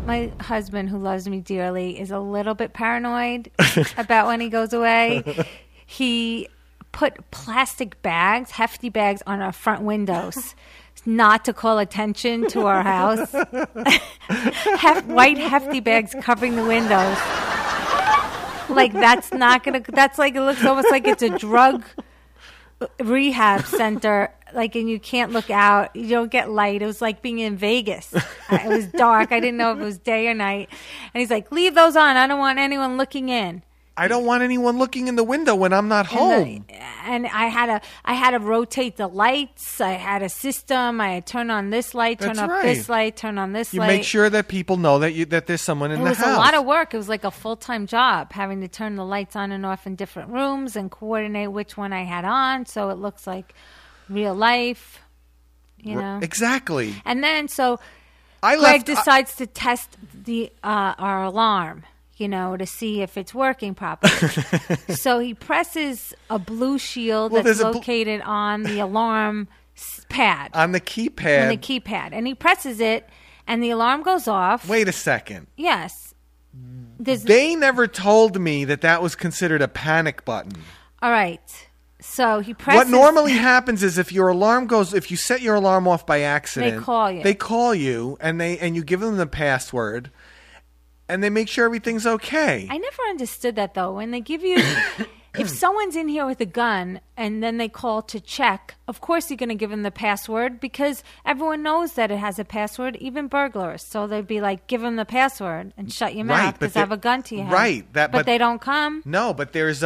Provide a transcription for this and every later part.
my husband, who loves me dearly, is a little bit paranoid about when he goes away. He put plastic bags, hefty bags, on our front windows, not to call attention to our house. White hefty bags covering the windows. Like, that's not going to, that's like, it looks almost like it's a drug rehab center. Like, and you can't look out. You don't get light. It was like being in Vegas. It was dark. I didn't know if it was day or night. And he's like, leave those on. I don't want anyone looking in. I don't want anyone looking in the window when I'm not home. And I had to rotate the lights. I had a system. I had turn on this light, turn off this light, turn on this light. You make sure that people know that there's someone in the house. It was a lot of work. It was like a full-time job, having to turn the lights on and off in different rooms and coordinate which one I had on so it looks like real life, you know. Exactly. And then Greg decides to test our alarm, you know, to see if it's working properly. So he presses a blue shield that's located on the alarm pad. On the keypad. On the keypad. And he presses it, and the alarm goes off. Wait a second. Yes. They never told me that was considered a panic button. All right. So he presses. What normally happens is if you set your alarm off by accident, they call you and you give them the password and they make sure everything's okay. I never understood that though. When they give you, if someone's in here with a gun and then they call to check, of course you're going to give them the password because everyone knows that it has a password, even burglars. So they'd be like, give them the password and shut your mouth because I have a gun to your head. Right. But they don't come. No, but there's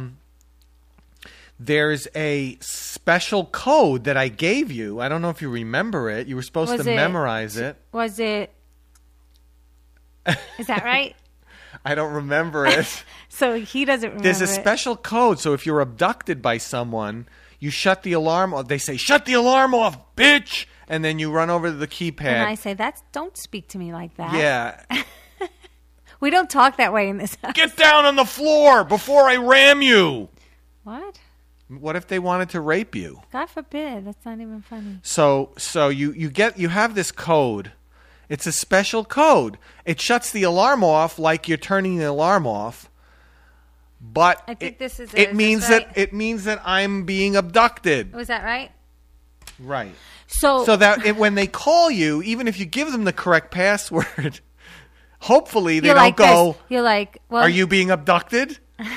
a special code that I gave you. I don't know if you remember it. You were supposed to memorize it. Was it? Is that right? I don't remember it. So he doesn't remember There's a special code. So if you're abducted by someone, you shut the alarm off. They say, shut the alarm off, bitch. And then you run over to the keypad. And I say, don't speak to me like that. Yeah. We don't talk that way in this house. Get down on the floor before I ram you. What? What if they wanted to rape you? God forbid. That's not even funny. So you have this code. It's a special code. It shuts the alarm off like you're turning the alarm off. But I think this is it means it means that I'm being abducted. Was that right? Right. So that when they call you, even if you give them the correct password, hopefully they don't go. You're like, well, are you being abducted?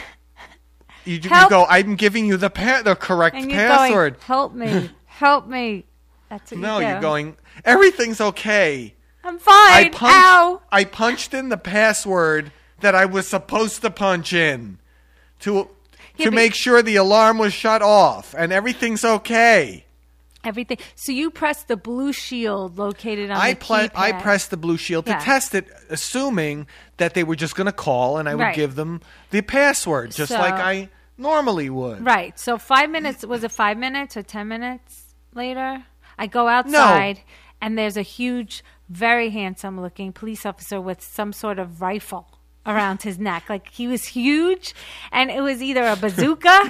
You go, I'm giving you the correct and you're password. Going, help me. That's what No, you're going, everything's okay. I'm fine. I punched in the password that I was supposed to punch in to make sure the alarm was shut off and everything's okay. Everything. So you pressed the blue shield located on the keypad. I pressed the blue shield to test it, assuming that they were just going to call and I would give them the password, just like I normally would. Right. So 5 minutes, was it 5 minutes or 10 minutes later? I go outside and there's a huge, very handsome looking police officer with some sort of rifle around his neck. Like, he was huge, and it was either a bazooka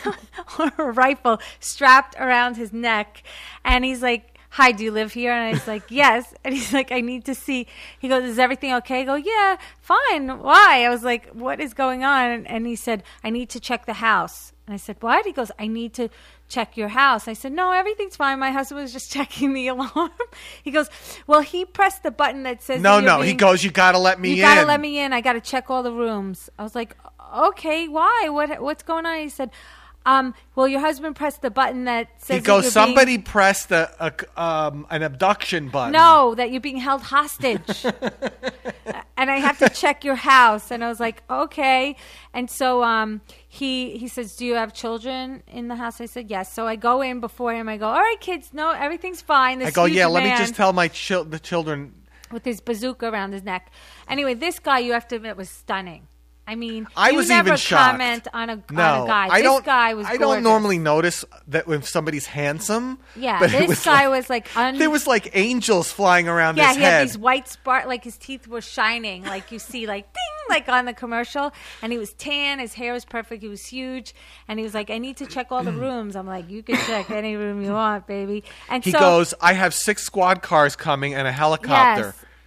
or a rifle strapped around his neck. And he's like, hi, do you live here? And I was like, yes. And he's like, I need to see. He goes, is everything okay? I go, yeah, fine. Why? I was like, what is going on? And he said, I need to check the house. And I said, what? He goes, I need to check your house. I said, no, everything's fine. My husband was just checking the alarm. He goes, well, he pressed the button that says he goes, you got to let me in. You got to let me in. I got to check all the rooms. I was like, okay, why? What's going on? He said, well, your husband pressed the button that says he goes, somebody pressed an abduction button. No, that you're being held hostage. And I have to check your house. And I was like, okay. And so he says, do you have children in the house? I said, yes. So I go in before him. I go, all right, kids, no, everything's fine. I go, yeah, let me just tell the children. With his bazooka around his neck. Anyway, this guy, you have to admit, was stunning. I mean, I was even shocked. Comment on a guy. This guy was gorgeous. I don't normally notice that when somebody's handsome. Yeah, but this guy was like there was like angels flying around his head. Yeah, he had these white spark, like his teeth were shining, like you see, like ding, like on the commercial. And he was tan, his hair was perfect, he was huge, and he was like, I need to check all the rooms. I'm like, you can check any room you want, baby. And he goes, I have 6 squad cars coming and a helicopter. Yes.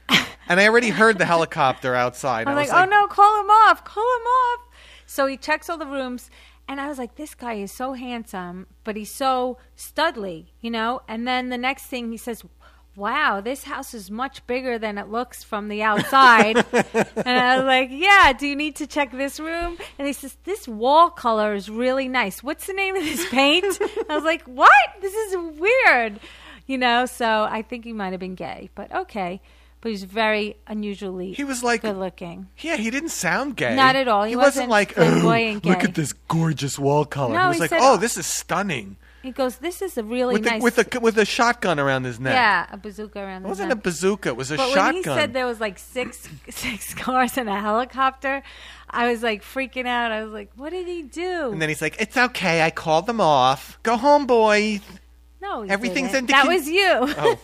And I already heard the helicopter outside. I was like, oh no, call him off. Call him off. So he checks all the rooms. And I was like, this guy is so handsome, but he's so studly, you know? And then the next thing he says, wow, this house is much bigger than it looks from the outside. And I was like, yeah, do you need to check this room? And he says, this wall color is really nice. What's the name of this paint? I was like, what? This is weird. You know, so I think he might have been gay, but okay. But he was very unusually good looking. Yeah, he didn't sound gay. Not at all. He wasn't like, oh, look at this gorgeous wall color. No, he was like, said, this is stunning. He goes, this is a really nice... With a shotgun around his neck. Yeah, a bazooka around his neck. It wasn't a bazooka. It was a shotgun. But when he said there was like six cars and a helicopter, I was like freaking out. I was like, what did he do? And then he's like, it's okay. I called them off. Go home, boy. No, everything's in that was you. Oh.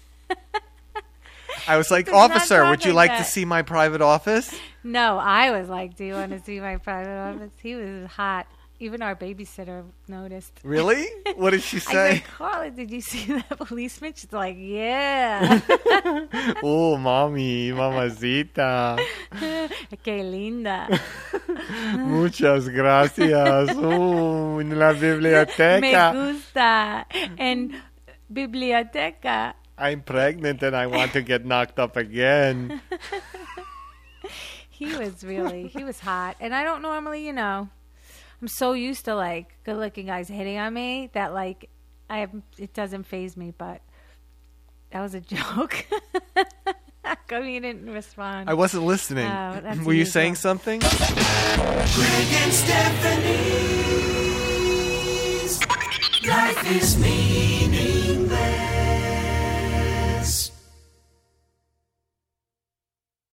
I was like, officer, would you like to see my private office? No, I was like, do you want to see my private office? He was hot. Even our babysitter noticed. Really? What did she say? I said, Carla, did you see that policeman? She's like, yeah. Oh, mommy, mamacita. Qué linda. Muchas gracias. En la biblioteca. Me gusta. En biblioteca. I'm pregnant and I want to get knocked up again. He was hot. And I don't normally, you know, I'm so used to like good looking guys hitting on me that like it doesn't faze me, but that was a joke. How come you didn't respond? I wasn't listening. Oh, were you saying something? Greg and Stephanie's Life is Mean.